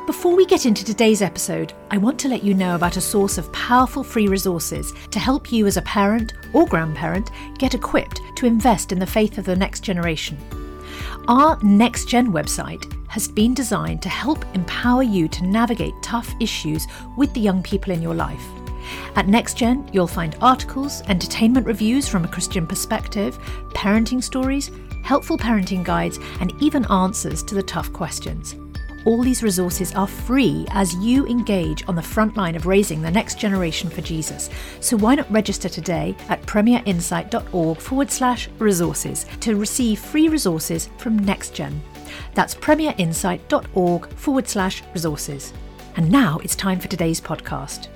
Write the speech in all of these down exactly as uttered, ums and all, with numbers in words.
Before we get into today's episode, I want to let you know about a source of powerful free resources to help you as a parent or grandparent get equipped to invest in the faith of the next generation. Our Next Gen website has been designed to help empower you to navigate tough issues with the young people in your life. At Next Gen, you'll find articles, entertainment reviews from a Christian perspective, parenting stories, helpful parenting guides, and even answers to the tough questions. All these resources are free as you engage on the front line of raising the next generation for Jesus. So why not register today at premierinsight.org forward slash resources to receive free resources from NextGen. That's premierinsight.org forward slash resources. And now it's time for today's podcast.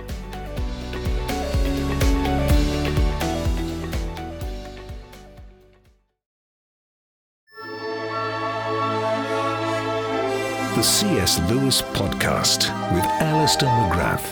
The C S Lewis Podcast with Alistair McGrath.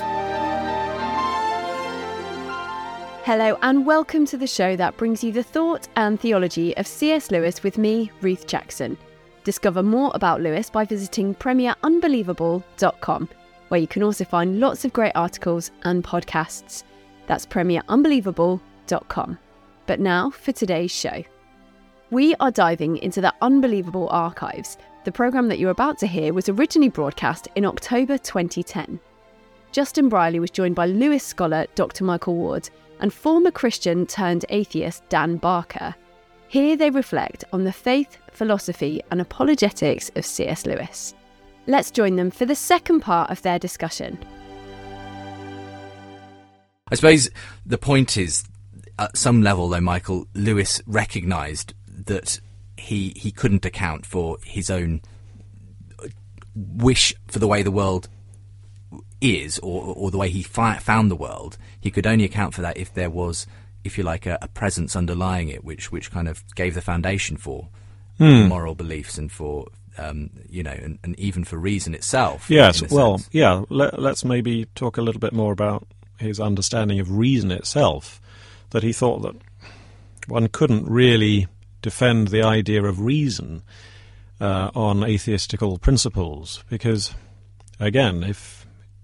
Hello and welcome to the show that brings you the thought and theology of C S Lewis with me, Ruth Jackson. Discover more about Lewis by visiting premier unbelievable dot com, where you can also find lots of great articles and podcasts. That's premier unbelievable dot com. But now for today's show. We are diving into the Unbelievable Archives. The programme that you're about to hear was originally broadcast in October twenty ten. Justin Brierley was joined by Lewis scholar Doctor Michael Ward and former Christian turned atheist Dan Barker. Here they reflect on the faith, philosophy and apologetics of C S Lewis. Let's join them for the second part of their discussion. I suppose the point is, at some level though, Michael, Lewis recognised that he he couldn't account for his own wish for the way the world is, or or the way he fi- found the world. He could only account for that if there was, if you like, a, a presence underlying it, which which kind of gave the foundation for hmm. moral beliefs and for um, you know, and, and even for reason itself. Yes, in a well, sense. yeah. Let, let's maybe talk a little bit more about his understanding of reason itself. That he thought that one couldn't really defend the idea of reason uh, on atheistical principles, because, again, if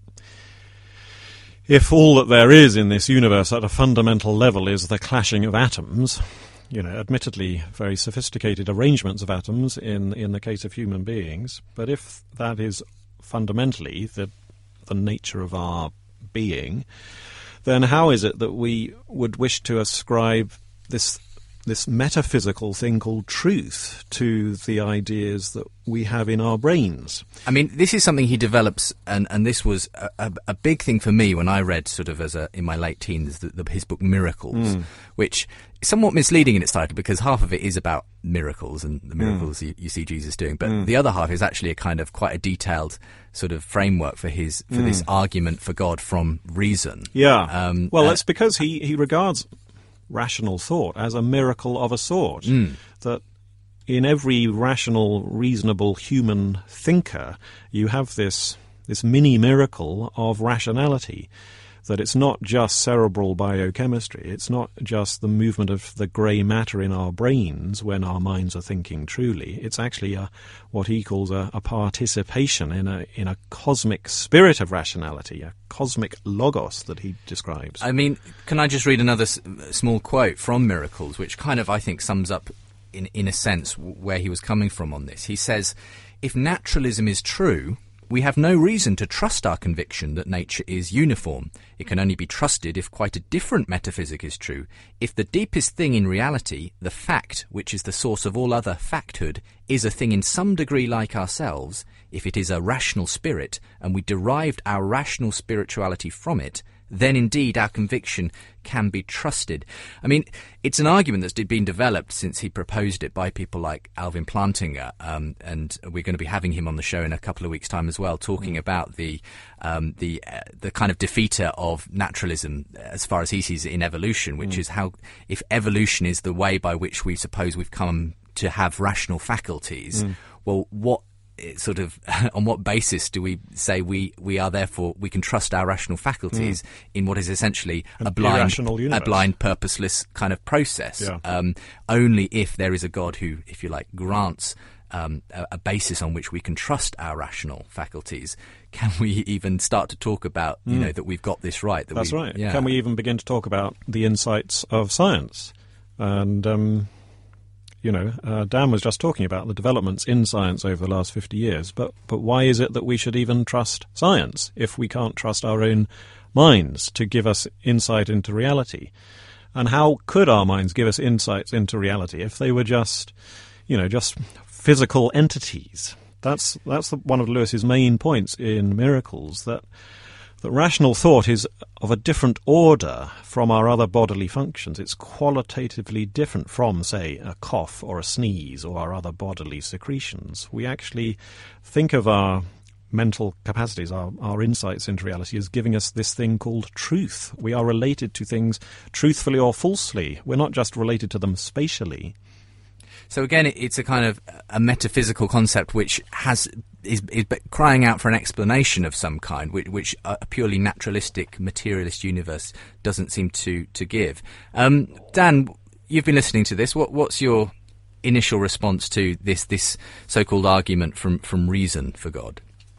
if all that there is in this universe at a fundamental level is the clashing of atoms, you know, admittedly very sophisticated arrangements of atoms in, in the case of human beings, but if that is fundamentally the the nature of our being, then how is it that we would wish to ascribe this this metaphysical thing called truth to the ideas that we have in our brains? I mean, this is something he develops, and, and this was a, a, a big thing for me when I read, sort of as a in my late teens, the, the, his book Miracles, mm. which is somewhat misleading in its title because half of it is about miracles and the miracles mm. you, you see Jesus doing, but mm. the other half is actually a kind of quite a detailed sort of framework for his for mm. this argument for God from reason. Yeah. Um, well, uh, that's because he, he regards rational thought as a miracle of a sort. Mm. That in every rational, reasonable human thinker, you have this this mini miracle of rationality. That it's not just cerebral biochemistry, it's not just the movement of the grey matter in our brains when our minds are thinking truly. It's actually a, what he calls a, a participation in a in a cosmic spirit of rationality, a cosmic logos that he describes. I mean, can I just read another s- small quote from Miracles, which kind of, I think, sums up, in, in a sense, w- where he was coming from on this. He says, "If naturalism is true, we have no reason to trust our conviction that nature is uniform. It can only be trusted if quite a different metaphysic is true. If the deepest thing in reality, the fact, which is the source of all other facthood, is a thing in some degree like ourselves, if it is a rational spirit, and we derived our rational spirituality from it, then indeed our conviction can be trusted." I mean, it's an argument that's been developed since he proposed it by people like Alvin Plantinga, um, and we're going to be having him on the show in a couple of weeks' time as well, talking mm. about the um, the uh, the kind of defeater of naturalism as far as he sees it in evolution, which mm. is how, if evolution is the way by which we suppose we've come to have rational faculties, mm. well, what sort of on what basis do we say we, we are therefore we can trust our rational faculties mm. in what is essentially An a blind universe. a blind purposeless kind of process? Yeah. Um, only if there is a God who, if you like, grants um, a, a basis on which we can trust our rational faculties, can we even start to talk about, you mm. know, that we've got this right? That That's we, right. Yeah. Can we even begin to talk about the insights of science? And, um, you know, uh, Dan was just talking about the developments in science over the last fifty years, but, but why is it that we should even trust science if we can't trust our own minds to give us insight into reality? And how could our minds give us insights into reality if they were just, you know, just physical entities? That's that's the, one of Lewis's main points in Miracles, that that rational thought is of a different order from our other bodily functions. It's qualitatively different from, say, a cough or a sneeze or our other bodily secretions. We actually think of our mental capacities, our, our insights into reality, as giving us this thing called truth. We are related to things truthfully or falsely. We're not just related to them spatially. So again, it's a kind of a metaphysical concept which has is, is crying out for an explanation of some kind, which, which a purely naturalistic, materialist universe doesn't seem to to give. Um, Dan, you've been listening to this. What, what's your initial response to this this so-called argument from, from reason for God?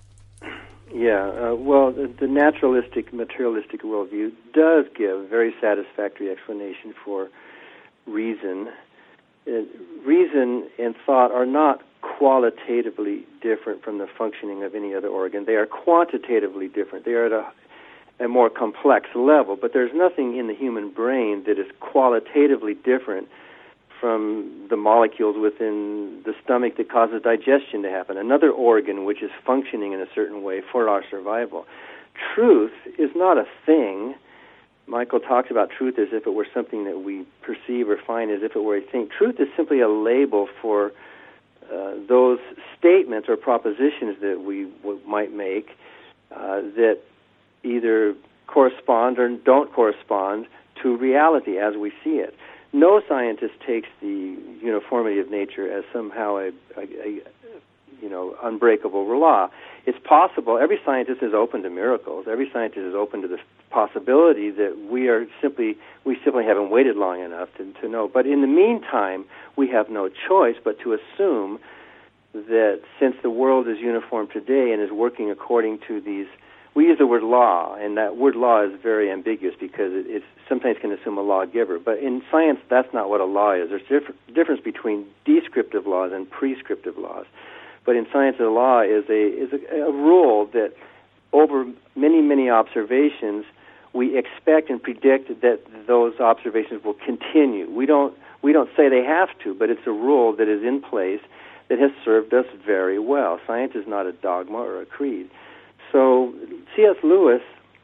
Yeah, uh, well, the, the naturalistic, materialistic worldview does give a very satisfactory explanation for reason. Uh, reason and thought are not qualitatively different from the functioning of any other organ. They are quantitatively different. They are at a, a more complex level, but there's nothing in the human brain that is qualitatively different from the molecules within the stomach that causes digestion to happen, another organ which is functioning in a certain way for our survival. Truth is not a thing. Michael talks about truth as if it were something that we perceive or find as if it were a thing. Truth is simply a label for uh, those statements or propositions that we w- might make uh, that either correspond or don't correspond to reality as we see it. No scientist takes the uniformity of nature as somehow a, a, a you know, unbreakable law. It's possible. Every scientist is open to miracles. Every scientist is open to the possibility that we are simply we simply haven't waited long enough to, to know. But in the meantime, we have no choice but to assume that since the world is uniform today and is working according to these, we use the word law, and that word law is very ambiguous because it it's, sometimes can assume a lawgiver. But in science, that's not what a law is. There's a diff- difference between descriptive laws and prescriptive laws. But in science, a law is a is a, a rule that over many, many observations, we expect and predict that those observations will continue. We don't we don't say they have to, but it's a rule that is in place that has served us very well. Science is not a dogma or a creed. So C S Lewis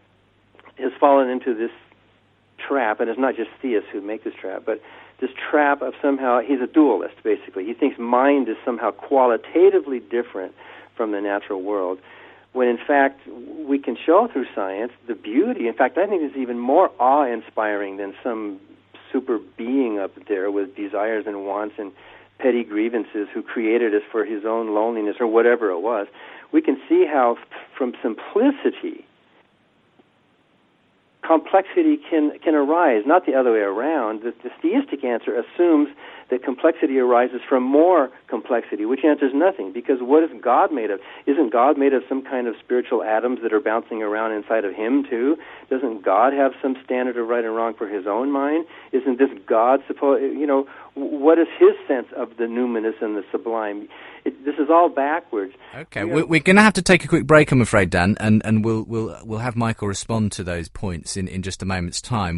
has fallen into this trap, and it's not just theists who make this trap, but this trap of somehow, he's a dualist, basically. He thinks mind is somehow qualitatively different from the natural world, when in fact we can show through science the beauty. In fact, I think it's even more awe-inspiring than some super being up there with desires and wants and petty grievances who created us for his own loneliness or whatever it was. We can see how from simplicity, complexity can can arise, not the other way around. The, the theistic answer assumes that complexity arises from more complexity, which answers nothing, because what is God made of? Isn't God made of some kind of spiritual atoms that are bouncing around inside of him, too? Doesn't God have some standard of right and wrong for his own mind? Isn't this God supposed, you know, what is his sense of the numinous and the sublime? It, this is all backwards. Okay, we're, we're going to have to take a quick break, I'm afraid, Dan, and, and we'll we'll we'll have Michael respond to those points in, in just a moment's time.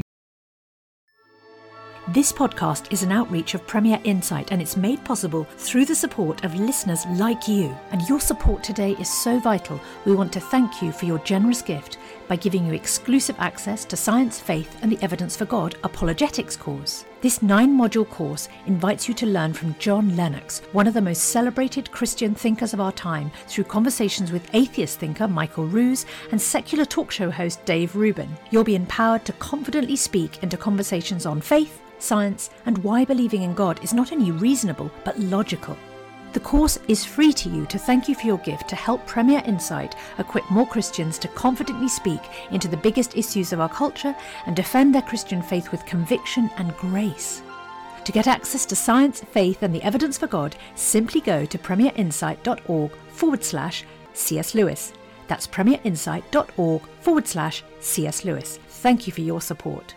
This podcast is an outreach of Premier Insight, and it's made possible through the support of listeners like you. And your support today is so vital. We want to thank you for your generous gift by giving you exclusive access to Science, Faith and the Evidence for God Apologetics course. This nine-module course invites you to learn from John Lennox, one of the most celebrated Christian thinkers of our time, through conversations with atheist thinker Michael Ruse and secular talk show host Dave Rubin. You'll be empowered to confidently speak into conversations on faith, science, and why believing in God is not only reasonable, but logical. The course is free to you to thank you for your gift to help Premier Insight equip more Christians to confidently speak into the biggest issues of our culture and defend their Christian faith with conviction and grace. To get access to science, faith and the evidence for God, simply go to premierinsight.org forward slash C.S. Lewis. That's premierinsight.org forward slash C.S. Lewis. Thank you for your support.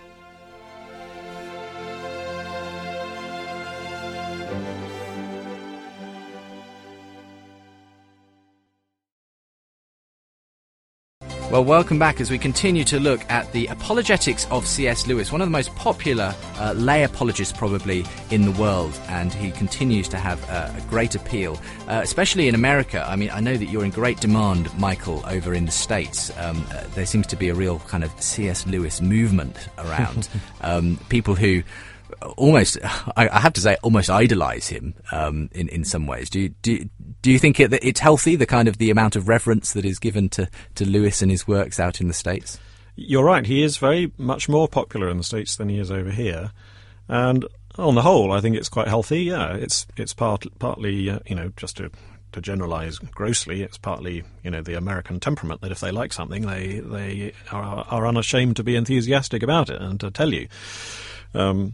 Well, welcome back as we continue to look at the apologetics of C S. Lewis, one of the most popular uh, lay apologists probably in the world, and he continues to have uh, a great appeal, uh, especially in America. I mean, I know that you're in great demand, Michael, over in the States. Um, uh, there seems to be a real kind of C S. Lewis movement around. um, people who almost, I, I have to say, almost idolise him um, in in some ways. Do you, do do you think it, that it's healthy, the kind of the amount of reverence that is given to to Lewis and his works out in the States? You're right. He is very much more popular in the States than he is over here, and on the whole, I think it's quite healthy. Yeah, it's it's part, partly uh, you know just to to generalise grossly, it's partly you know the American temperament that if they like something, they they are, are unashamed to be enthusiastic about it and to tell you. Um,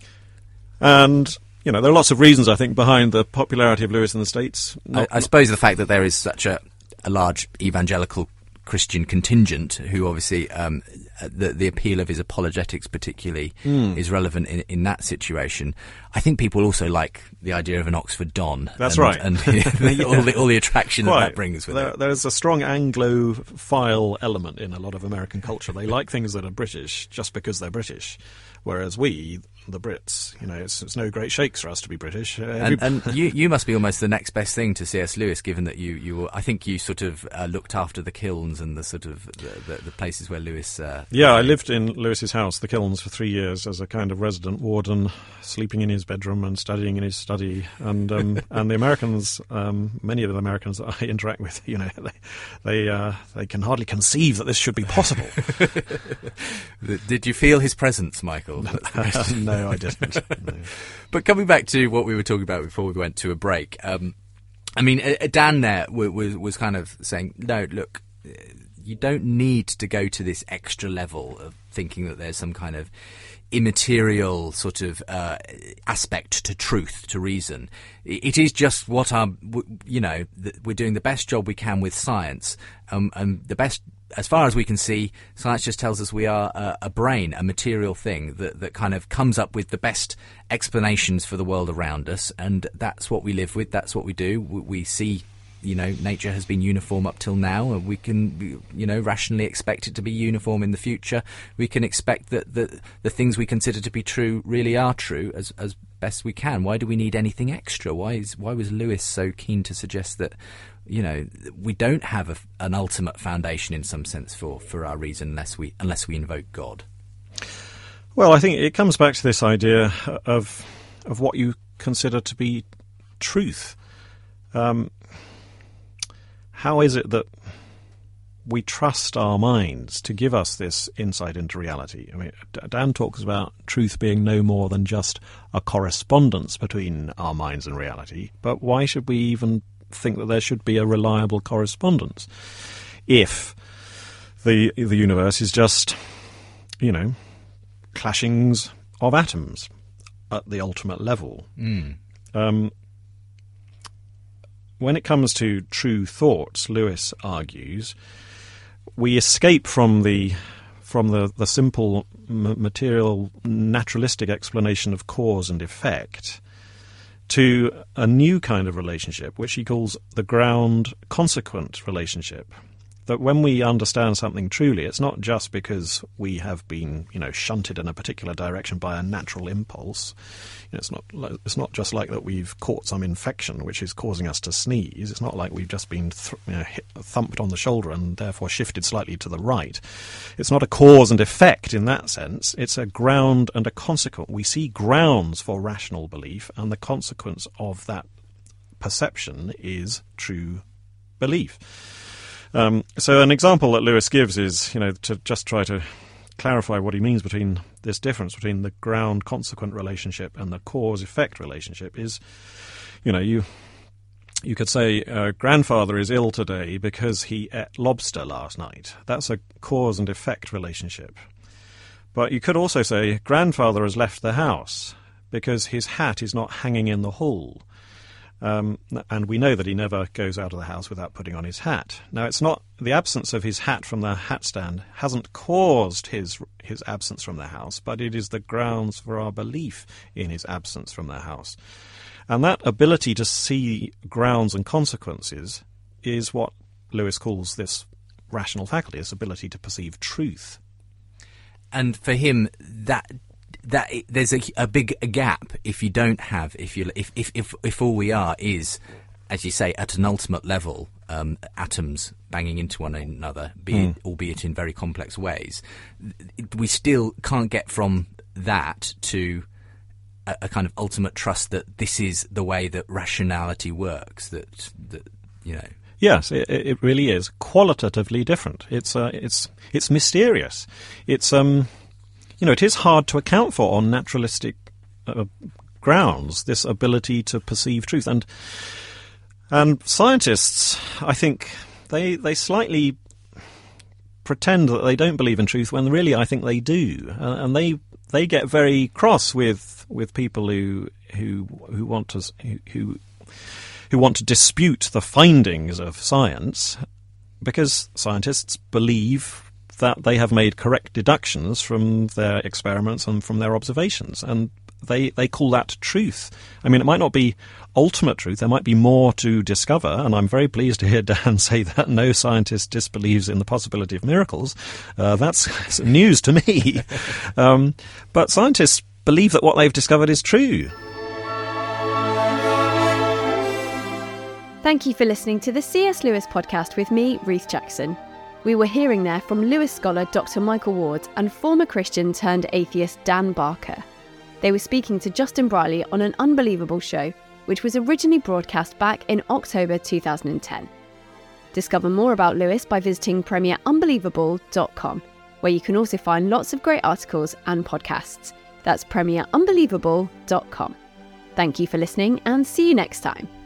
And, you know, there are lots of reasons, I think, behind the popularity of Lewis in the States. Not, I, I suppose the fact that there is such a, a large evangelical Christian contingent who obviously, um, the, the appeal of his apologetics particularly mm. is relevant in, in that situation. I think people also like the idea of an Oxford Don. That's and, right. And yeah. all, the, all the attraction Quite. that that brings with there, it. There's a strong Anglophile element in a lot of American culture. They like things that are British just because they're British. Whereas we, the Brits, you know, it's, it's no great shakes for us to be British. Uh, and and you, you must be almost the next best thing to C S. Lewis, given that you, you were, I think you sort of uh, looked after the kilns and the sort of the, the, the places where Lewis... Uh, yeah, I lived in Lewis's house, the kilns, for three years as a kind of resident warden, sleeping in his bedroom and studying in his study. And um, and the Americans, um, many of the Americans that I interact with, you know, they they, uh, they can hardly conceive that this should be possible. Did you feel his presence, Michael? No, I didn't. No. But coming back to what we were talking about before we went to a break, um, I mean, uh, Dan there w- was was kind of saying, no, look, you don't need to go to this extra level of thinking that there's some kind of immaterial sort of uh, aspect to truth, to reason. It is just what our, you know, we're doing the best job we can with science, um, and the best. As far as we can see, science just tells us we are a, a brain, a material thing that, that kind of comes up with the best explanations for the world around us, and that's what we live with, that's what we do. We, we see, you know, nature has been uniform up till now, and we can, you know, rationally expect it to be uniform in the future. We can expect that the, the things we consider to be true really are true as, as best we can. Why do we need anything extra? Why is why was Lewis so keen to suggest that, you know, we don't have a, an ultimate foundation in some sense for, for our reason unless we unless we invoke God? Well, I think it comes back to this idea of of what you consider to be truth. Um, how is it that we trust our minds to give us this insight into reality? I mean, Dan talks about truth being no more than just a correspondence between our minds and reality, but why should we even think that there should be a reliable correspondence if the the universe is just, you know, clashings of atoms at the ultimate level? Mm. Um, when it comes to true thoughts, Lewis argues, we escape from the from the, the simple m- material naturalistic explanation of cause and effect to a new kind of relationship, which he calls the ground-consequent relationship. That when we understand something truly, it's not just because we have been, you know, shunted in a particular direction by a natural impulse. You know, it's not like, it's not just like that we've caught some infection which is causing us to sneeze. It's not like we've just been th- you know, hit, thumped on the shoulder and therefore shifted slightly to the right. It's not a cause and effect in that sense. It's a ground and a consequence. We see grounds for rational belief, and the consequence of that perception is true belief. Um, so an example that Lewis gives is, you know, to just try to clarify what he means between this difference between the ground-consequent relationship and the cause-effect relationship is, you know, you you could say uh, grandfather is ill today because he ate lobster last night. That's a cause and effect relationship. But you could also say grandfather has left the house because his hat is not hanging in the hall. Um, and we know that he never goes out of the house without putting on his hat. Now, it's not the absence of his hat from the hat stand hasn't caused his his absence from the house, but it is the grounds for our belief in his absence from the house. And that ability to see grounds and consequences is what Lewis calls this rational faculty, this ability to perceive truth. And for him, that that there's a, a big gap if you don't have if you if if if, if all we are is, as you say, at an ultimate level, um, atoms banging into one another, be mm. it, albeit in very complex ways. We still can't get from that to a, a kind of ultimate trust that this is the way that rationality works. That that you know. Yes, it, it really is qualitatively different. It's uh, it's it's mysterious. It's um. You know, it is hard to account for on naturalistic uh, grounds, this ability to perceive truth. And and scientists, I think, they they slightly pretend that they don't believe in truth when really I think they do. Uh, and they they get very cross with with people who who who want to who, who who want to dispute the findings of science, because scientists believe that they have made correct deductions from their experiments and from their observations, and they they call that truth. I mean, it might not be ultimate truth, there might be more to discover, and I'm very pleased to hear Dan say that no scientist disbelieves in the possibility of miracles. Uh, that's news to me. um, but scientists believe that what they've discovered is true. Thank you for listening to the C S Lewis podcast with me, Ruth Jackson. We were hearing there from Lewis scholar Doctor Michael Ward and former Christian turned atheist Dan Barker. They were speaking to Justin Brierley on An Unbelievable Show, which was originally broadcast back in October two thousand ten. Discover more about Lewis by visiting premier unbelievable dot com, where you can also find lots of great articles and podcasts. That's premier unbelievable dot com. Thank you for listening and see you next time.